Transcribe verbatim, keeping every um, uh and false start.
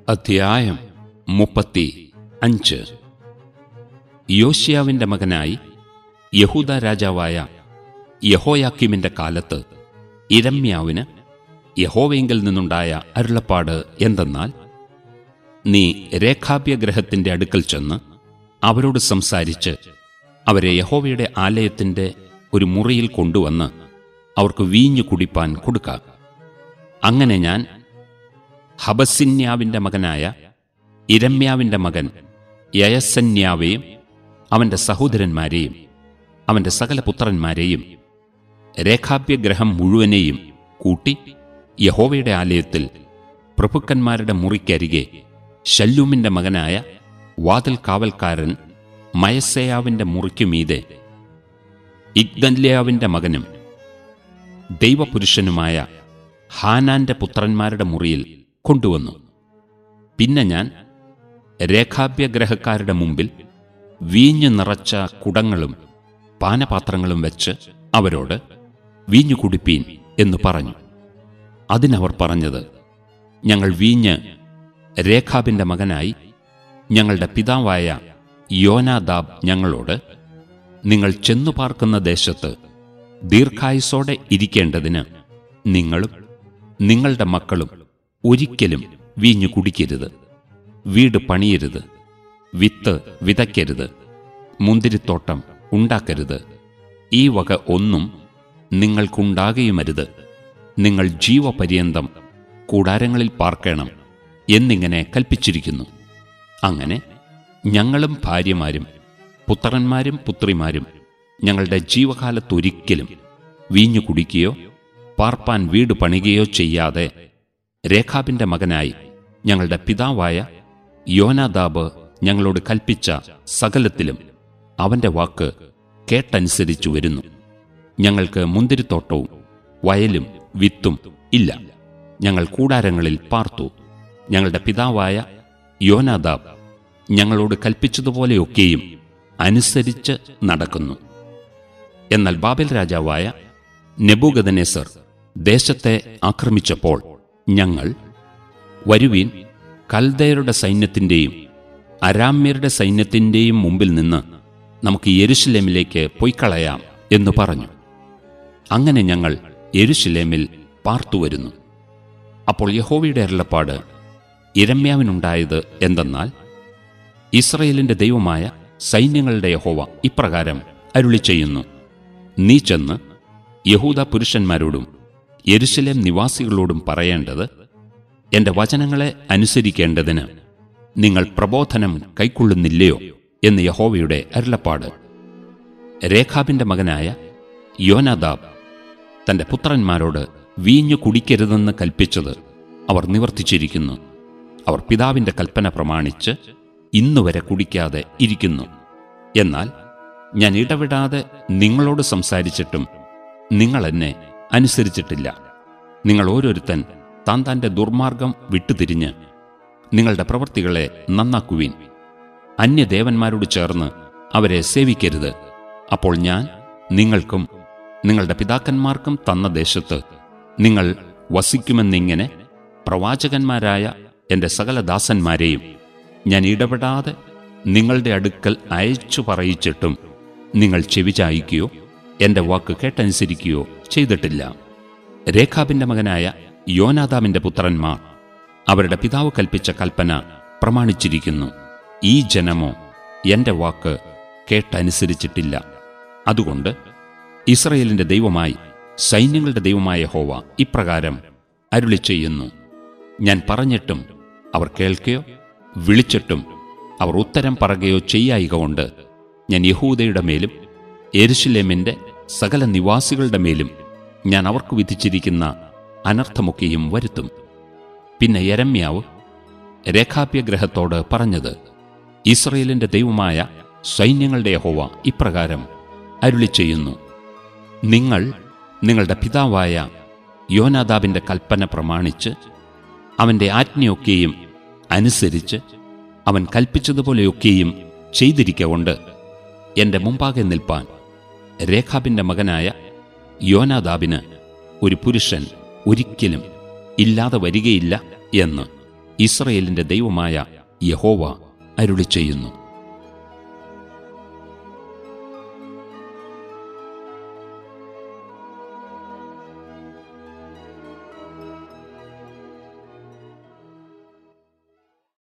അധ്യായം മുപ്പത്തി അഞ്ച്. യോശിയാവിന്റെ മകനായി യഹൂദ രാജാവായ യഹോയാക്കീമിന്റെ കാലത്ത് യിരെമ്യാവിന് യഹോവയിങ്കൽ നിന്നുണ്ടായ അരുളപ്പാട് എന്തെന്നാൽ, നീ രേഖാബ്യഗൃഹത്തിന്റെ അടുക്കൽ ചെന്ന് അവരോട് സംസാരിച്ച് അവരെ യഹോവയുടെ ആലയത്തിന്റെ ഒരു മുറിയിൽ കൊണ്ടുവന്ന് അവർക്ക് വീഞ്ഞു കുടിപ്പാൻ കൊടുക്ക. അങ്ങനെ ഞാൻ ഹബസിന്യാവിന്റെ മകനായ യിരെമ്യാവിന്റെ മകൻ യയസന്യാവെയും അവന്റെ സഹോദരന്മാരെയും അവന്റെ സകല പുത്രന്മാരെയും രേഖാബ്യഗ്രഹം മുഴുവനെയും കൂട്ടി യഹോവയുടെ ആലയത്തിൽ പ്രഭുക്കന്മാരുടെ മുറിക്കരികെ ശല്ലൂമിന്റെ മകനായ വാതിൽ കാവൽക്കാരൻ മയസേയാവിന്റെ മുറിക്കുമീതെ ഇഗ്ദല്യാവിന്റെ മകനും ദൈവപുരുഷനുമായ ഹാനാന്റെ പുത്രന്മാരുടെ മുറിയിൽ കൊണ്ടുവന്നു. പിന്നെ ഞാൻ രേഖാബ്യഗ്രഹക്കാരുടെ മുമ്പിൽ വീഞ്ഞു നിറച്ച കുടങ്ങളും പാനപാത്രങ്ങളും വെച്ച് അവരോട് വീഞ്ഞു കുടിപ്പീൻ എന്നു പറഞ്ഞു. അതിനവർ പറഞ്ഞത്, ഞങ്ങൾ വീഞ്ഞ് രേഖാബിന്റെ മകനായി ഞങ്ങളുടെ പിതാവായ യോനാദാബ് ഞങ്ങളോട്, നിങ്ങൾ ചെന്നു പാർക്കുന്ന ദേശത്ത് ദീർഘായുസോടെ ഇരിക്കേണ്ടതിന് നിങ്ങളും നിങ്ങളുടെ മക്കളും ഒരിക്കലും വീഞ്ഞു കുടിക്കരുത്, വീട് പണിയരുത്, വിത്ത് വിതയ്ക്കരുത്, മുന്തിരിത്തോട്ടം ഉണ്ടാക്കരുത്, ഈ വക ഒന്നും നിങ്ങൾക്കുണ്ടാകുകയുമരുത്, നിങ്ങൾ ജീവപര്യന്തം കൂടാരങ്ങളിൽ പാർക്കണം എന്നിങ്ങനെ കൽപ്പിച്ചിരിക്കുന്നു. അങ്ങനെ ഞങ്ങളും ഭാര്യമാരും പുത്രന്മാരും പുത്രിമാരും ഞങ്ങളുടെ ജീവകാലത്തൊരിക്കലും വീഞ്ഞു കുടിക്കുകയോ പാർപ്പാൻ വീട് പണിയുകയോ ചെയ്യാതെ രേഖാബിന്റെ മകനായി ഞങ്ങളുടെ പിതാവായ യോനാദാബ് ഞങ്ങളോട് കൽപ്പിച്ച സകലത്തിലും അവന്റെ വാക്ക് കേട്ടനുസരിച്ചു വരുന്നു. ഞങ്ങൾക്ക് മുന്തിരിത്തോട്ടവും വയലും വിത്തും ഇല്ല, ഞങ്ങൾ കൂടാരങ്ങളിൽ പാർത്തു. ഞങ്ങളുടെ പിതാവായ യോനാദാബ് ഞങ്ങളോട് കൽപ്പിച്ചതുപോലെയൊക്കെയും അനുസരിച്ച് നടക്കുന്നു. എന്നാൽ ബാബേൽ രാജാവായ നെബൂഖദ്നേസർ ദേശത്തെ ആക്രമിച്ചപ്പോൾ ഞങ്ങൾ, വരുവീൻ, കൽദയരുടെ സൈന്യത്തിന്റെയും അരാമ്യരുടെ സൈന്യത്തിന്റെയും മുമ്പിൽ നിന്ന് നമുക്ക് യെരൂശലേമിലേക്ക് പൊയ്ക്കളയാം എന്നു പറഞ്ഞു. അങ്ങനെ ഞങ്ങൾ യെരൂശലേമിൽ പാർത്തുവരുന്നു. അപ്പോൾ യഹോവയുടെ അരുളപ്പാട് യിരെമ്യാവിനുണ്ടായത് എന്തെന്നാൽ, ഇസ്രായേലിന്റെ ദൈവമായ സൈന്യങ്ങളുടെ യഹോവ ഇപ്രകാരം അരുളിച്ചെയ്യുന്നു, നീ ചെന്ന് യഹൂദ പുരുഷന്മാരോടും യെരൂശലേം നിവാസികളോടും പറയേണ്ടത്, എന്റെ വചനങ്ങളെ അനുസരിക്കേണ്ടതിന് നിങ്ങൾ പ്രബോധനം കൈക്കൊള്ളുന്നില്ലയോ എന്ന് യഹോവയുടെ അരുളപ്പാട്. രേഖാബിന്റെ മകനായ യോനാദാബ് തന്റെ പുത്രന്മാരോട് വീഞ്ഞു കുടിക്കരുതെന്ന് കൽപ്പിച്ചത് അവർ നിവർത്തിച്ചിരിക്കുന്നു. അവർ പിതാവിന്റെ കൽപ്പന പ്രമാണിച്ച് ഇന്നുവരെ കുടിക്കാതെ ഇരിക്കുന്നു. എന്നാൽ ഞാൻ ഇടവിടാതെ നിങ്ങളോട് സംസാരിച്ചിട്ടും നിങ്ങൾ എന്നെ അനുസരിച്ചിട്ടില്ല. നിങ്ങൾ ഓരോരുത്തൻ താൻ താന്റെ ദുർമാർഗം വിട്ടുതിരിഞ്ഞ് നിങ്ങളുടെ പ്രവൃത്തികളെ നന്നാക്കുവീൻ. അന്യദേവന്മാരോട് ചേർന്ന് അവരെ സേവിക്കരുത്. അപ്പോൾ ഞാൻ നിങ്ങൾക്കും നിങ്ങളുടെ പിതാക്കന്മാർക്കും തന്ന ദേശത്ത് നിങ്ങൾ വസിക്കുമെന്നിങ്ങനെ പ്രവാചകന്മാരായ എന്റെ സകല ദാസന്മാരെയും ഞാൻ ഇടപെടാതെ നിങ്ങളുടെ അടുക്കൽ അയച്ചു പറയിച്ചിട്ടും നിങ്ങൾ ചെവിചായിക്കുകയോ എന്റെ വാക്ക് കേട്ടനുസരിക്കുകയോ ചെയ്തിട്ടില്ല. രേഖാബിന്റെ മകനായ യോനാദാബിന്റെ പുത്രന്മാർ അവരുടെ പിതാവ് കൽപ്പിച്ച കൽപ്പന പ്രമാണിച്ചിരിക്കുന്നു. ഈ ജനമോ എന്റെ വാക്ക് കേട്ടനുസരിച്ചിട്ടില്ല. അതുകൊണ്ട് ഇസ്രായേലിന്റെ ദൈവമായി സൈന്യങ്ങളുടെ ദൈവമായ യഹോവ ഇപ്രകാരം അരുളിച്ചെയ്യുന്നു, ഞാൻ പറഞ്ഞിട്ടും അവർ കേൾക്കുകയോ വിളിച്ചിട്ടും അവർ ഉത്തരം പറയുകയോ ചെയ്യായികൊണ്ട് ഞാൻ യഹൂദയുടെ മേലും യെരൂശലേമിന്റെ സകല നിവാസികളുടെ മേലും ഞാൻ അവർക്ക് വിധിച്ചിരിക്കുന്ന അനർത്ഥമൊക്കെയും വരുത്തും. പിന്നെ യിരെമ്യാവ് രേഖാബ്യഗ്രഹത്തോട് പറഞ്ഞത്, ഇസ്രായേലിന്റെ ദൈവമായ സൈന്യങ്ങളുടെ യഹോവ ഇപ്രകാരം അരുളിച്ചെയ്യുന്നു, നിങ്ങൾ നിങ്ങളുടെ പിതാവായ യോനാദാബിന്റെ കൽപ്പന പ്രമാണിച്ച് അവന്റെ ആജ്ഞയൊക്കെയും അനുസരിച്ച് അവൻ കൽപ്പിച്ചതുപോലെയൊക്കെയും ചെയ്തിരിക്കൊണ്ട് എന്റെ മുമ്പാകെ നിൽപ്പാൻ രേഖാബിന്റെ മകനായ യോനാദാബിന് ഒരു പുരുഷൻ ഒരിക്കലും ഇല്ലാതെ വരികയില്ല എന്ന് ഇസ്രയേലിന്റെ ദൈവമായ യഹോവ അരുളിച്ചെയ്യുന്നു.